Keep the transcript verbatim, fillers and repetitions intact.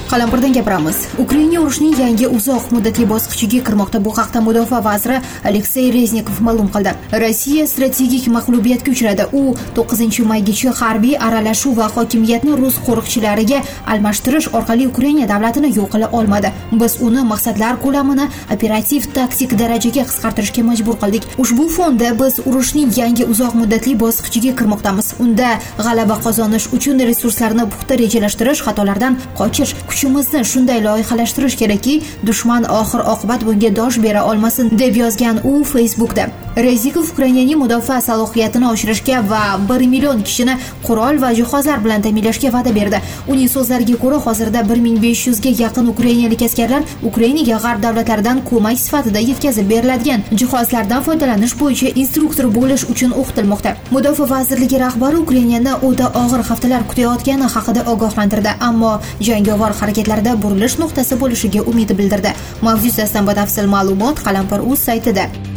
Qalampirdan gapiramiz. Ukraina urushining yangi uzoq muddatli bosqichiga kirmoqda. Bu haqda Mudofaa vaziri Aleksey Reznikov ma'lum qildi. Rossiya strategik mag'lubiyatga uchradi. U to'qqizinchi maygacha harbiy aralashuv va hokimiyatni rus qo'riqchilariga almashtirish orqali Ukraina davlatini yo'q qila olmadi. Biz uni maqsadlar ko'lamini operativ taktik darajaga qisqartirishga majbur qildik. Ushbu fonda biz urushning yangi uzoq muddatli bosqichiga kirmoqdamiz. Unda g'alaba qozonish uchun resurslarni puxta rejalashtirish, xatolardan qochish, kuchimizni shunday loyihalashtirish kerakki, dushman oxir oqibat bunga dosh bera olmasin, deb yozgan u Facebookda. Reznikov Ukrainaning mudofaa salohiyatini oshirishga va bir million kishini qurol va jihozlar bilan ta'minlashga va'da berdi. Uning so'zlariga ko'ra, hozirda bir ming besh yuz ga yaqin ukrainalik askarlar Ukrainaga g'arb davlatlaridan ko'mak sifatida yetkazib beriladigan jihozlardan foydalanish bo'yicha instruktor bo'lish uchun o'qitilmoqda. Mudofaa vazirligi rahbari Ukrainani o'ta og'ir haftalar kutayotgani haqida ogohlantirdi, ammo jangovar harakatlarda burilish nuqtasi bo'lishiga umid bildirdi. Mavzu yuzasidan batafsil ma'lumot Qalampir.uz saytida.